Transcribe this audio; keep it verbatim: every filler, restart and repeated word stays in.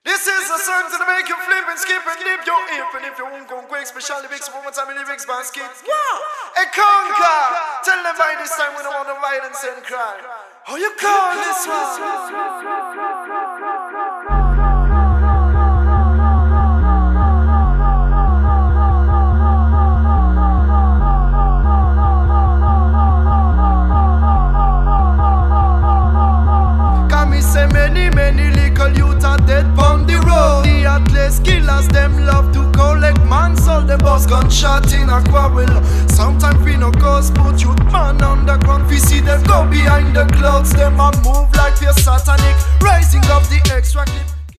This is a song to make you flip and skip and dip your hip. And if you won't go quick, especially big one more time in the lyrics basket. Wow! A conquer! Tell them by this time we don't want no violence and crime. How you call this one? Say many, many little youth are dead on the road. The athlete killers, them love to collect man. So the boss gunshot in a quarrel. Sometimes we no cause put youth man on the ground. We see them go behind the clouds. Them a move like fear satanic. Rising up the extra clip.